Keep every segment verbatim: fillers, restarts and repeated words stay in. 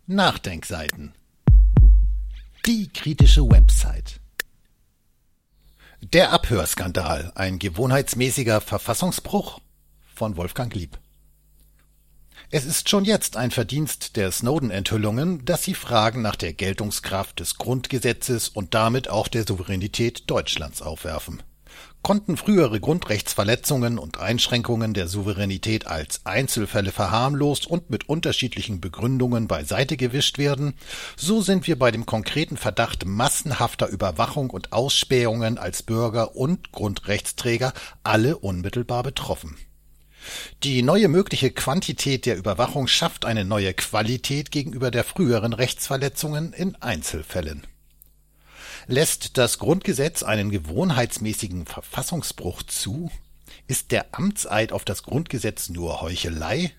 Nachdenkseiten. Die kritische Website. Der Abhörskandal, ein gewohnheitsmäßiger Verfassungsbruch von Wolfgang Lieb. Es ist schon jetzt ein Verdienst der Snowden-Enthüllungen, dass sie Fragen nach der Geltungskraft des Grundgesetzes und damit auch der Souveränität Deutschlands aufwerfen. Konnten frühere Grundrechtsverletzungen und Einschränkungen der Souveränität als Einzelfälle verharmlost und mit unterschiedlichen Begründungen beiseite gewischt werden, so sind wir bei dem konkreten Verdacht massenhafter Überwachung und Ausspähungen als Bürger und Grundrechtsträger alle unmittelbar betroffen. Die neue mögliche Quantität der Überwachung schafft eine neue Qualität gegenüber der früheren Rechtsverletzungen in Einzelfällen. Lässt das Grundgesetz einen gewohnheitsmäßigen Verfassungsbruch zu? Ist der Amtseid auf das Grundgesetz nur Heuchelei?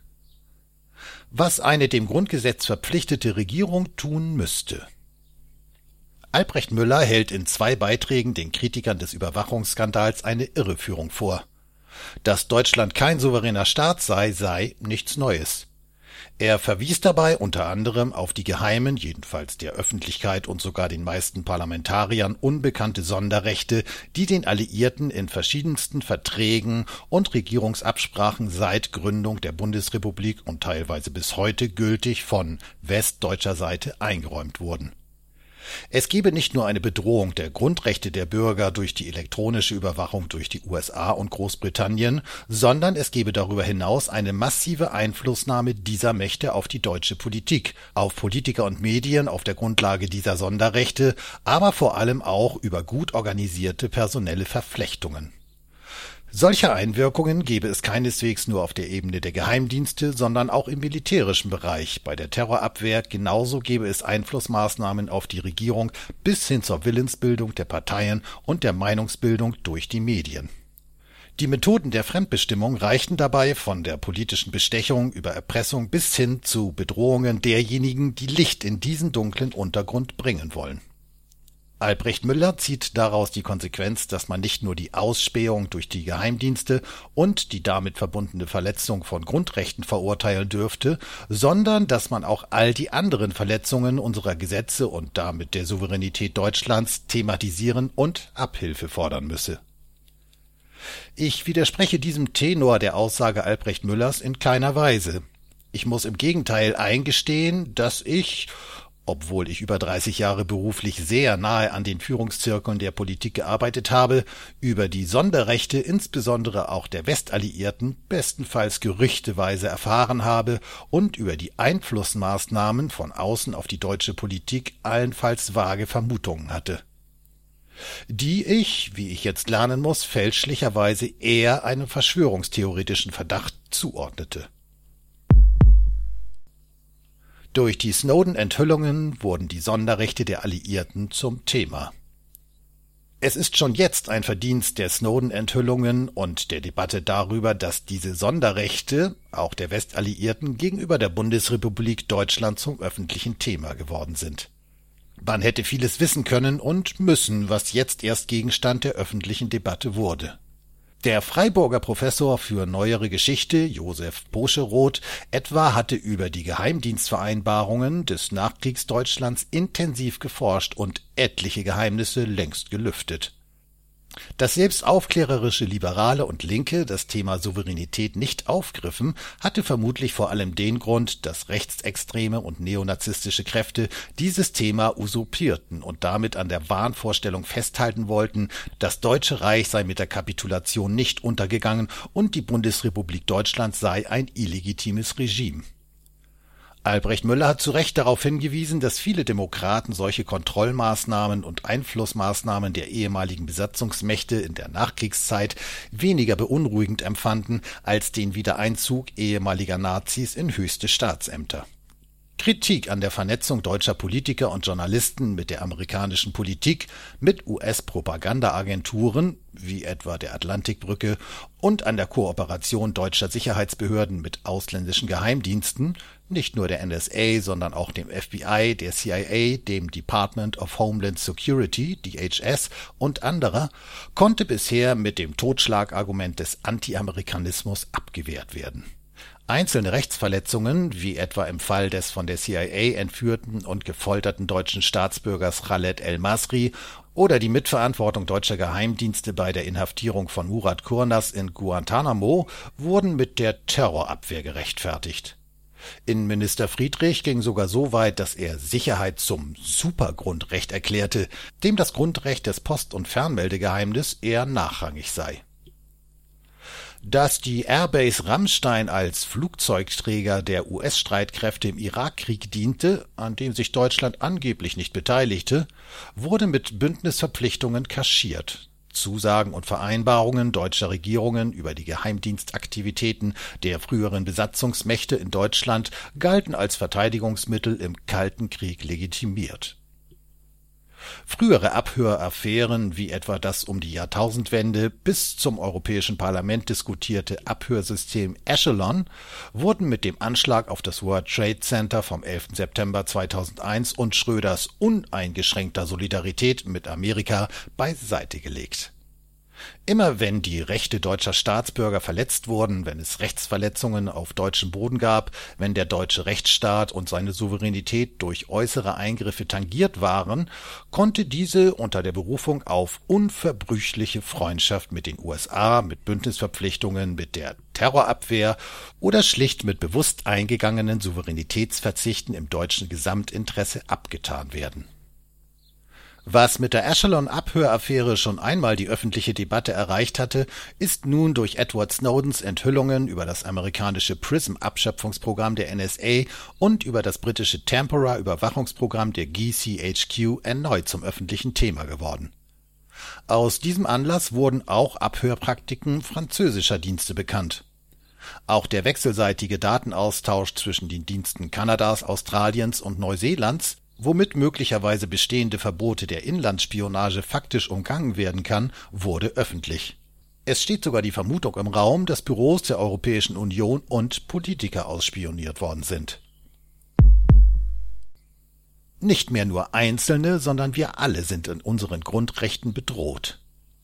Was eine dem Grundgesetz verpflichtete Regierung tun müsste. Albrecht Müller hält in zwei Beiträgen den Kritikern des Überwachungsskandals eine Irreführung vor. Dass Deutschland kein souveräner Staat sei, sei nichts Neues. Er verwies dabei unter anderem auf die geheimen, jedenfalls der Öffentlichkeit und sogar den meisten Parlamentariern unbekannte Sonderrechte, die den Alliierten in verschiedensten Verträgen und Regierungsabsprachen seit Gründung der Bundesrepublik und teilweise bis heute gültig von westdeutscher Seite eingeräumt wurden. Es gebe nicht nur eine Bedrohung der Grundrechte der Bürger durch die elektronische Überwachung durch die U S A und Großbritannien, sondern es gebe darüber hinaus eine massive Einflussnahme dieser Mächte auf die deutsche Politik, auf Politiker und Medien auf der Grundlage dieser Sonderrechte, aber vor allem auch über gut organisierte personelle Verflechtungen. Solche Einwirkungen gebe es keineswegs nur auf der Ebene der Geheimdienste, sondern auch im militärischen Bereich. Bei der Terrorabwehr genauso gebe es Einflussmaßnahmen auf die Regierung bis hin zur Willensbildung der Parteien und der Meinungsbildung durch die Medien. Die Methoden der Fremdbestimmung reichten dabei von der politischen Bestechung über Erpressung bis hin zu Bedrohungen derjenigen, die Licht in diesen dunklen Untergrund bringen wollen. Albrecht Müller zieht daraus die Konsequenz, dass man nicht nur die Ausspähung durch die Geheimdienste und die damit verbundene Verletzung von Grundrechten verurteilen dürfte, sondern dass man auch all die anderen Verletzungen unserer Gesetze und damit der Souveränität Deutschlands thematisieren und Abhilfe fordern müsse. Ich widerspreche diesem Tenor der Aussage Albrecht Müllers in keiner Weise. Ich muss im Gegenteil eingestehen, dass ich, obwohl ich über dreißig Jahre beruflich sehr nahe an den Führungszirkeln der Politik gearbeitet habe, über die Sonderrechte insbesondere auch der Westalliierten bestenfalls gerüchteweise erfahren habe und über die Einflussmaßnahmen von außen auf die deutsche Politik allenfalls vage Vermutungen hatte, die ich, wie ich jetzt lernen muss, fälschlicherweise eher einem verschwörungstheoretischen Verdacht zuordnete. Durch die Snowden-Enthüllungen wurden die Sonderrechte der Alliierten zum Thema. Es ist schon jetzt ein Verdienst der Snowden-Enthüllungen und der Debatte darüber, dass diese Sonderrechte, auch der Westalliierten, gegenüber der Bundesrepublik Deutschland zum öffentlichen Thema geworden sind. Man hätte vieles wissen können und müssen, was jetzt erst Gegenstand der öffentlichen Debatte wurde. Der Freiburger Professor für Neuere Geschichte, Josef Boscheroth, etwa hatte über die Geheimdienstvereinbarungen des Nachkriegsdeutschlands intensiv geforscht und etliche Geheimnisse längst gelüftet. Dass selbst aufklärerische Liberale und Linke das Thema Souveränität nicht aufgriffen, hatte vermutlich vor allem den Grund, dass rechtsextreme und neonazistische Kräfte dieses Thema usurpierten und damit an der Wahnvorstellung festhalten wollten, das Deutsche Reich sei mit der Kapitulation nicht untergegangen und die Bundesrepublik Deutschland sei ein illegitimes Regime. Albrecht Müller hat zu Recht darauf hingewiesen, dass viele Demokraten solche Kontrollmaßnahmen und Einflussmaßnahmen der ehemaligen Besatzungsmächte in der Nachkriegszeit weniger beunruhigend empfanden als den Wiedereinzug ehemaliger Nazis in höchste Staatsämter. Kritik an der Vernetzung deutscher Politiker und Journalisten mit der amerikanischen Politik, mit U S-Propagandaagenturen, wie etwa der Atlantikbrücke, und an der Kooperation deutscher Sicherheitsbehörden mit ausländischen Geheimdiensten, nicht nur der N S A, sondern auch dem F B I, der C I A, dem Department of Homeland Security, D H S und anderer, konnte bisher mit dem Totschlagargument des Anti-Amerikanismus abgewehrt werden. Einzelne Rechtsverletzungen, wie etwa im Fall des von der C I A entführten und gefolterten deutschen Staatsbürgers Khaled El-Masri oder die Mitverantwortung deutscher Geheimdienste bei der Inhaftierung von Murat Kurnaz in Guantanamo, wurden mit der Terrorabwehr gerechtfertigt. Innenminister Friedrich ging sogar so weit, dass er Sicherheit zum Supergrundrecht erklärte, dem das Grundrecht des Post- und Fernmeldegeheimnisses eher nachrangig sei. Dass die Airbase Ramstein als Flugzeugträger der U S-Streitkräfte im Irakkrieg diente, an dem sich Deutschland angeblich nicht beteiligte, wurde mit Bündnisverpflichtungen kaschiert. Zusagen und Vereinbarungen deutscher Regierungen über die Geheimdienstaktivitäten der früheren Besatzungsmächte in Deutschland galten als Verteidigungsmittel im Kalten Krieg legitimiert. Frühere Abhöraffären, wie etwa das um die Jahrtausendwende bis zum Europäischen Parlament diskutierte Abhörsystem Echelon, wurden mit dem Anschlag auf das World Trade Center vom elften September zweitausendeins und Schröders uneingeschränkter Solidarität mit Amerika beiseite gelegt. Immer wenn die Rechte deutscher Staatsbürger verletzt wurden, wenn es Rechtsverletzungen auf deutschem Boden gab, wenn der deutsche Rechtsstaat und seine Souveränität durch äußere Eingriffe tangiert waren, konnte diese unter der Berufung auf unverbrüchliche Freundschaft mit den U S A, mit Bündnisverpflichtungen, mit der Terrorabwehr oder schlicht mit bewusst eingegangenen Souveränitätsverzichten im deutschen Gesamtinteresse abgetan werden. Was mit der Echelon-Abhöraffäre schon einmal die öffentliche Debatte erreicht hatte, ist nun durch Edward Snowdens Enthüllungen über das amerikanische PRISM-Abschöpfungsprogramm der N S A und über das britische Tampera-Überwachungsprogramm der G C H Q erneut zum öffentlichen Thema geworden. Aus diesem Anlass wurden auch Abhörpraktiken französischer Dienste bekannt. Auch der wechselseitige Datenaustausch zwischen den Diensten Kanadas, Australiens und Neuseelands, womit möglicherweise bestehende Verbote der Inlandsspionage faktisch umgangen werden kann, wurde öffentlich. Es steht sogar die Vermutung im Raum, dass Büros der Europäischen Union und Politiker ausspioniert worden sind. Nicht mehr nur Einzelne, sondern wir alle sind in unseren Grundrechten bedroht.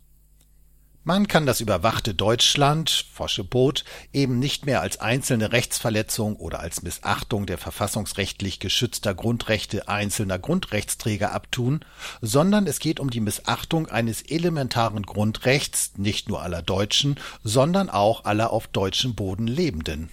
Man kann das überwachte Deutschland, Foschebot, eben nicht mehr als einzelne Rechtsverletzung oder als Missachtung der verfassungsrechtlich geschützter Grundrechte einzelner Grundrechtsträger abtun, sondern es geht um die Missachtung eines elementaren Grundrechts, nicht nur aller Deutschen, sondern auch aller auf deutschem Boden Lebenden.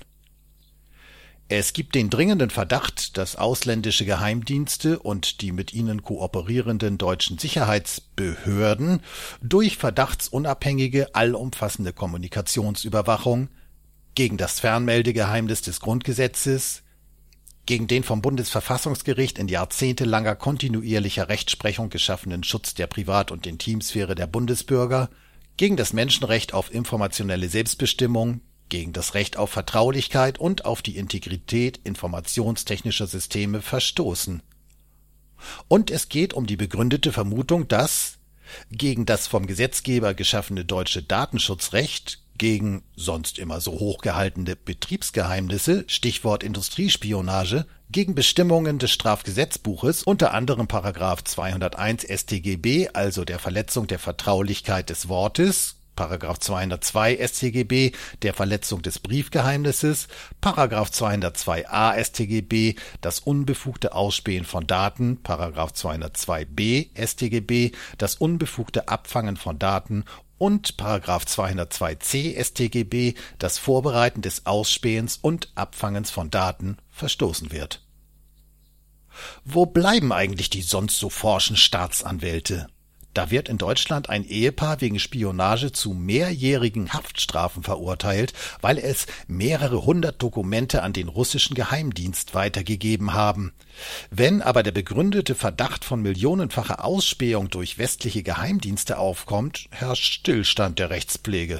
Es gibt den dringenden Verdacht, dass ausländische Geheimdienste und die mit ihnen kooperierenden deutschen Sicherheitsbehörden durch verdachtsunabhängige, allumfassende Kommunikationsüberwachung gegen das Fernmeldegeheimnis des Grundgesetzes, gegen den vom Bundesverfassungsgericht in jahrzehntelanger kontinuierlicher Rechtsprechung geschaffenen Schutz der Privat- und Intimsphäre der Bundesbürger, gegen das Menschenrecht auf informationelle Selbstbestimmung, gegen das Recht auf Vertraulichkeit und auf die Integrität informationstechnischer Systeme verstoßen. Und es geht um die begründete Vermutung, dass gegen das vom Gesetzgeber geschaffene deutsche Datenschutzrecht, gegen sonst immer so hochgehaltene Betriebsgeheimnisse, Stichwort Industriespionage, gegen Bestimmungen des Strafgesetzbuches, unter anderem Paragraph zweihunderteins S t G B, also der Verletzung der Vertraulichkeit des Wortes, Paragraph zweihundertzwei S t G B, der Verletzung des Briefgeheimnisses, Paragraph zweihundertzwei a S t G B, das unbefugte Ausspähen von Daten, Paragraph zweihundertzwei b S t G B, das unbefugte Abfangen von Daten und Paragraph zweihundertzwei c S t G B, das Vorbereiten des Ausspähens und Abfangens von Daten, verstoßen wird. Wo bleiben eigentlich die sonst so forschen Staatsanwälte? Da wird in Deutschland ein Ehepaar wegen Spionage zu mehrjährigen Haftstrafen verurteilt, weil es mehrere hundert Dokumente an den russischen Geheimdienst weitergegeben haben. Wenn aber der begründete Verdacht von millionenfacher Ausspähung durch westliche Geheimdienste aufkommt, herrscht Stillstand der Rechtspflege.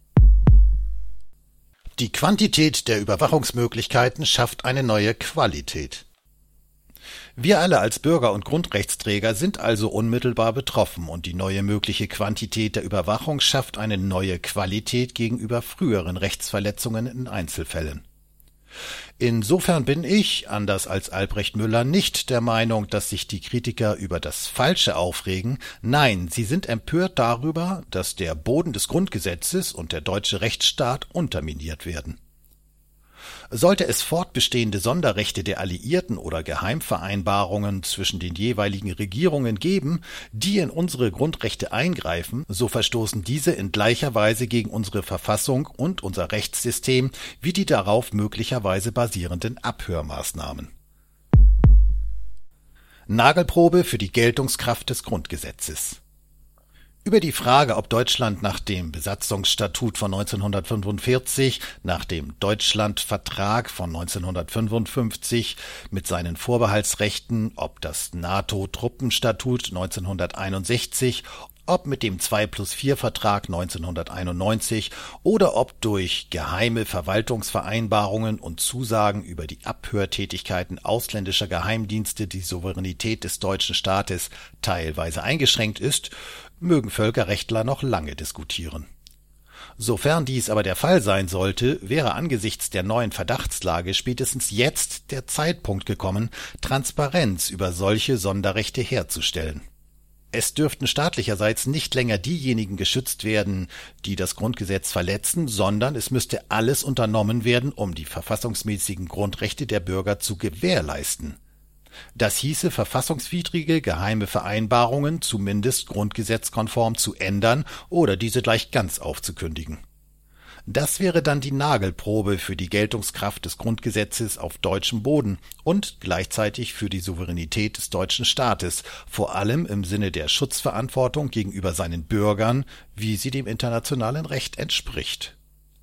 Die Quantität der Überwachungsmöglichkeiten schafft eine neue Qualität. Wir alle als Bürger und Grundrechtsträger sind also unmittelbar betroffen und die neue mögliche Quantität der Überwachung schafft eine neue Qualität gegenüber früheren Rechtsverletzungen in Einzelfällen. Insofern bin ich, anders als Albrecht Müller, nicht der Meinung, dass sich die Kritiker über das Falsche aufregen. Nein, sie sind empört darüber, dass der Boden des Grundgesetzes und der deutsche Rechtsstaat unterminiert werden. Sollte es fortbestehende Sonderrechte der Alliierten oder Geheimvereinbarungen zwischen den jeweiligen Regierungen geben, die in unsere Grundrechte eingreifen, so verstoßen diese in gleicher Weise gegen unsere Verfassung und unser Rechtssystem wie die darauf möglicherweise basierenden Abhörmaßnahmen. Nagelprobe für die Geltungskraft des Grundgesetzes. Über die Frage, ob Deutschland nach dem Besatzungsstatut von neunzehnhundertfünfundvierzig, nach dem Deutschlandvertrag von neunzehnhundertfünfundfünfzig mit seinen Vorbehaltsrechten, ob das NATO-Truppenstatut neunzehnhunderteinundsechzig, ob mit dem zwei plus vier Vertrag neunzehnhunderteinundneunzig oder ob durch geheime Verwaltungsvereinbarungen und Zusagen über die Abhörtätigkeiten ausländischer Geheimdienste die Souveränität des deutschen Staates teilweise eingeschränkt ist, mögen Völkerrechtler noch lange diskutieren. Sofern dies aber der Fall sein sollte, wäre angesichts der neuen Verdachtslage spätestens jetzt der Zeitpunkt gekommen, Transparenz über solche Sonderrechte herzustellen. Es dürften staatlicherseits nicht länger diejenigen geschützt werden, die das Grundgesetz verletzen, sondern es müsste alles unternommen werden, um die verfassungsmäßigen Grundrechte der Bürger zu gewährleisten. Das hieße, verfassungswidrige geheime Vereinbarungen zumindest grundgesetzkonform zu ändern oder diese gleich ganz aufzukündigen. Das wäre dann die Nagelprobe für die Geltungskraft des Grundgesetzes auf deutschem Boden und gleichzeitig für die Souveränität des deutschen Staates, vor allem im Sinne der Schutzverantwortung gegenüber seinen Bürgern, wie sie dem internationalen Recht entspricht.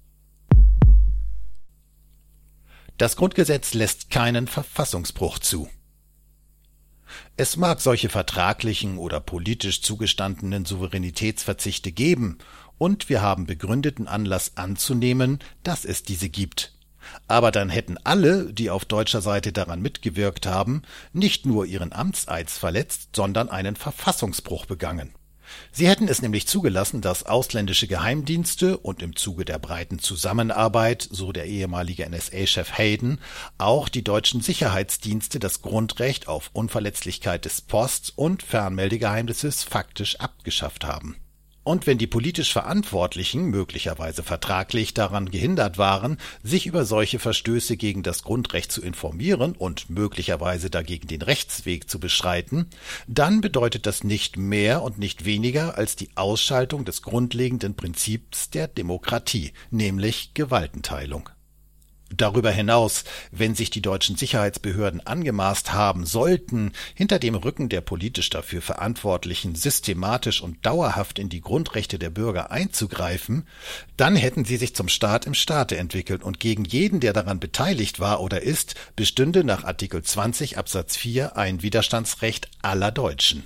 Das Grundgesetz lässt keinen Verfassungsbruch zu. Es mag solche vertraglichen oder politisch zugestandenen Souveränitätsverzichte geben, und wir haben begründeten Anlass anzunehmen, dass es diese gibt. Aber dann hätten alle, die auf deutscher Seite daran mitgewirkt haben, nicht nur ihren Amtseid verletzt, sondern einen Verfassungsbruch begangen. Sie hätten es nämlich zugelassen, dass ausländische Geheimdienste und im Zuge der breiten Zusammenarbeit, so der ehemalige N S A-Chef Hayden, auch die deutschen Sicherheitsdienste das Grundrecht auf Unverletzlichkeit des Post- und Fernmeldegeheimnisses faktisch abgeschafft haben. Und wenn die politisch Verantwortlichen möglicherweise vertraglich daran gehindert waren, sich über solche Verstöße gegen das Grundrecht zu informieren und möglicherweise dagegen den Rechtsweg zu beschreiten, dann bedeutet das nicht mehr und nicht weniger als die Ausschaltung des grundlegenden Prinzips der Demokratie, nämlich Gewaltenteilung. Darüber hinaus, wenn sich die deutschen Sicherheitsbehörden angemaßt haben sollten, hinter dem Rücken der politisch dafür Verantwortlichen systematisch und dauerhaft in die Grundrechte der Bürger einzugreifen, dann hätten sie sich zum Staat im Staate entwickelt und gegen jeden, der daran beteiligt war oder ist, bestünde nach Artikel zwanzig Absatz vier ein Widerstandsrecht aller Deutschen.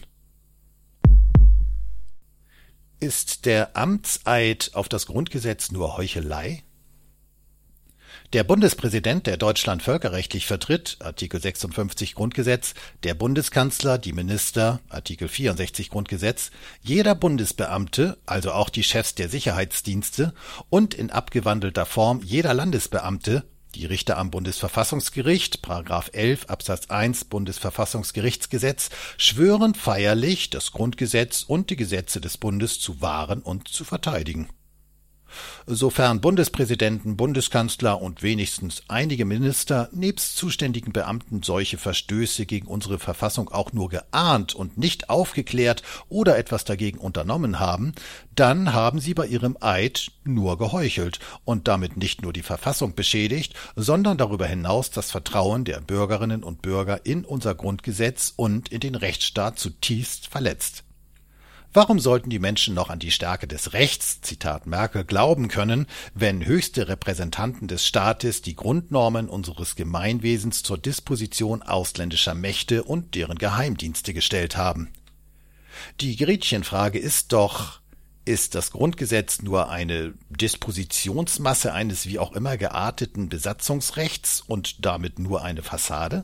Ist der Amtseid auf das Grundgesetz nur Heuchelei? Der Bundespräsident, der Deutschland völkerrechtlich vertritt, Artikel sechsundfünfzig Grundgesetz, der Bundeskanzler, die Minister, Artikel vierundsechzig Grundgesetz, jeder Bundesbeamte, also auch die Chefs der Sicherheitsdienste und in abgewandelter Form jeder Landesbeamte, die Richter am Bundesverfassungsgericht, Paragraph elf Absatz eins Bundesverfassungsgerichtsgesetz, schwören feierlich, das Grundgesetz und die Gesetze des Bundes zu wahren und zu verteidigen. Sofern Bundespräsidenten, Bundeskanzler und wenigstens einige Minister nebst zuständigen Beamten solche Verstöße gegen unsere Verfassung auch nur geahnt und nicht aufgeklärt oder etwas dagegen unternommen haben, dann haben sie bei ihrem Eid nur geheuchelt und damit nicht nur die Verfassung beschädigt, sondern darüber hinaus das Vertrauen der Bürgerinnen und Bürger in unser Grundgesetz und in den Rechtsstaat zutiefst verletzt. Warum sollten die Menschen noch an die Stärke des Rechts, Zitat Merkel, glauben können, wenn höchste Repräsentanten des Staates die Grundnormen unseres Gemeinwesens zur Disposition ausländischer Mächte und deren Geheimdienste gestellt haben? Die Gretchenfrage ist doch, ist das Grundgesetz nur eine Dispositionsmasse eines wie auch immer gearteten Besatzungsrechts und damit nur eine Fassade?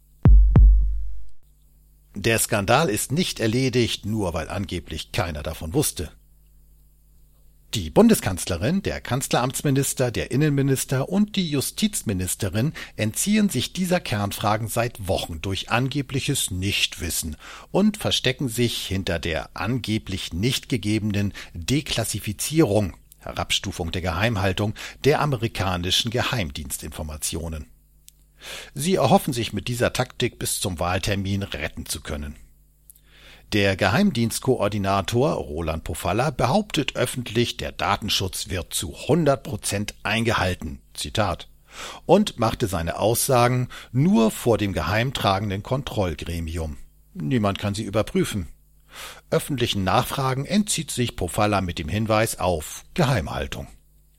Der Skandal ist nicht erledigt, nur weil angeblich keiner davon wusste. Die Bundeskanzlerin, der Kanzleramtsminister, der Innenminister und die Justizministerin entziehen sich dieser Kernfragen seit Wochen durch angebliches Nichtwissen und verstecken sich hinter der angeblich nicht gegebenen Deklassifizierung, Herabstufung der Geheimhaltung der amerikanischen Geheimdienstinformationen. Sie erhoffen sich mit dieser Taktik bis zum Wahltermin retten zu können. Der Geheimdienstkoordinator Roland Pofalla behauptet öffentlich, der Datenschutz wird zu hundert Prozent eingehalten, Zitat, und machte seine Aussagen nur vor dem geheimtragenden Kontrollgremium. Niemand kann sie überprüfen. Öffentlichen Nachfragen entzieht sich Pofalla mit dem Hinweis auf Geheimhaltung.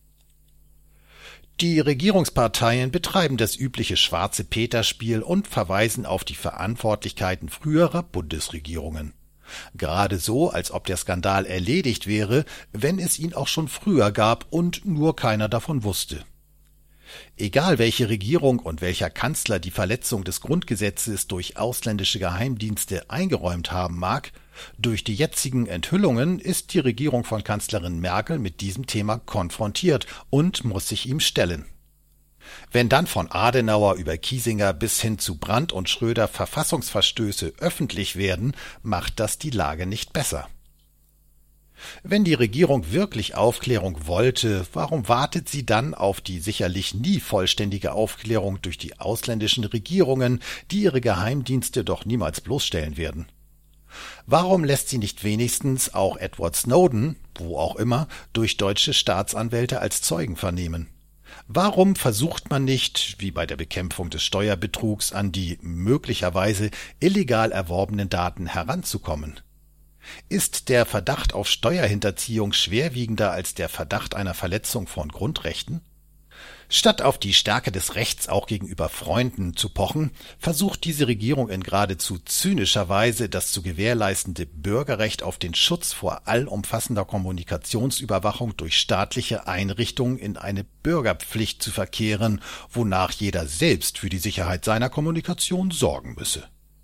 Die Regierungsparteien betreiben das übliche schwarze Peter-Spiel und verweisen auf die Verantwortlichkeiten früherer Bundesregierungen. Gerade so, als ob der Skandal erledigt wäre, wenn es ihn auch schon früher gab und nur keiner davon wusste. Egal welche Regierung und welcher Kanzler die Verletzung des Grundgesetzes durch ausländische Geheimdienste eingeräumt haben mag, durch die jetzigen Enthüllungen ist die Regierung von Kanzlerin Merkel mit diesem Thema konfrontiert und muss sich ihm stellen. Wenn dann von Adenauer über Kiesinger bis hin zu Brandt und Schröder Verfassungsverstöße öffentlich werden, macht das die Lage nicht besser. Wenn die Regierung wirklich Aufklärung wollte, warum wartet sie dann auf die sicherlich nie vollständige Aufklärung durch die ausländischen Regierungen, die ihre Geheimdienste doch niemals bloßstellen werden? Warum lässt sie nicht wenigstens auch Edward Snowden, wo auch immer, durch deutsche Staatsanwälte als Zeugen vernehmen? Warum versucht man nicht, wie bei der Bekämpfung des Steuerbetrugs, an die möglicherweise illegal erworbenen Daten heranzukommen? Ist der Verdacht auf Steuerhinterziehung schwerwiegender als der Verdacht einer Verletzung von Grundrechten? Statt auf die Stärke des Rechts auch gegenüber Freunden zu pochen, versucht diese Regierung in geradezu zynischer Weise das zu gewährleistende Bürgerrecht auf den Schutz vor allumfassender Kommunikationsüberwachung durch staatliche Einrichtungen in eine Bürgerpflicht zu verkehren, wonach jeder selbst für die Sicherheit seiner Kommunikation sorgen müsse.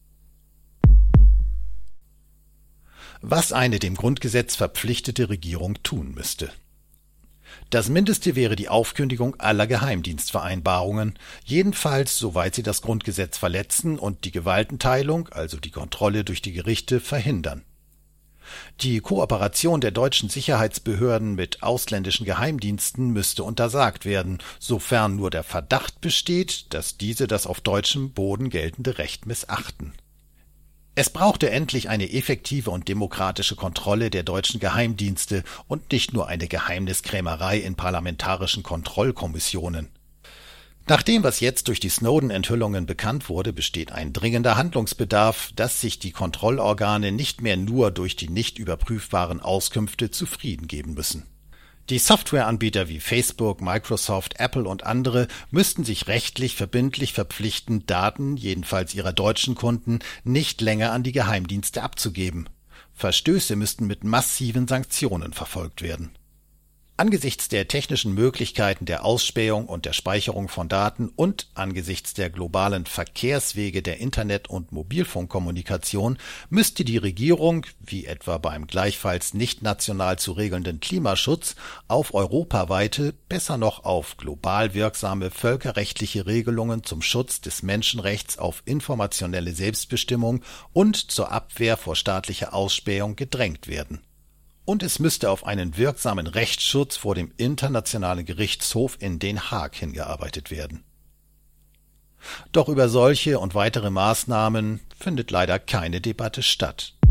Was eine dem Grundgesetz verpflichtete Regierung tun müsste. Das Mindeste wäre die Aufkündigung aller Geheimdienstvereinbarungen, jedenfalls soweit sie das Grundgesetz verletzen und die Gewaltenteilung, also die Kontrolle durch die Gerichte, verhindern. Die Kooperation der deutschen Sicherheitsbehörden mit ausländischen Geheimdiensten müsste untersagt werden, sofern nur der Verdacht besteht, dass diese das auf deutschem Boden geltende Recht missachten. Es brauchte endlich eine effektive und demokratische Kontrolle der deutschen Geheimdienste und nicht nur eine Geheimniskrämerei in parlamentarischen Kontrollkommissionen. Nach dem, was jetzt durch die Snowden-Enthüllungen bekannt wurde, besteht ein dringender Handlungsbedarf, dass sich die Kontrollorgane nicht mehr nur durch die nicht überprüfbaren Auskünfte zufrieden geben müssen. Die Softwareanbieter wie Facebook, Microsoft, Apple und andere müssten sich rechtlich verbindlich verpflichten, Daten, jedenfalls ihrer deutschen Kunden, nicht länger an die Geheimdienste abzugeben. Verstöße müssten mit massiven Sanktionen verfolgt werden. Angesichts der technischen Möglichkeiten der Ausspähung und der Speicherung von Daten und angesichts der globalen Verkehrswege der Internet- und Mobilfunkkommunikation müsste die Regierung, wie etwa beim gleichfalls nicht national zu regelnden Klimaschutz, auf europaweite, besser noch auf global wirksame völkerrechtliche Regelungen zum Schutz des Menschenrechts auf informationelle Selbstbestimmung und zur Abwehr vor staatlicher Ausspähung gedrängt werden. Und es müsste auf einen wirksamen Rechtsschutz vor dem Internationalen Gerichtshof in Den Haag hingearbeitet werden. Doch über solche und weitere Maßnahmen findet leider keine Debatte statt.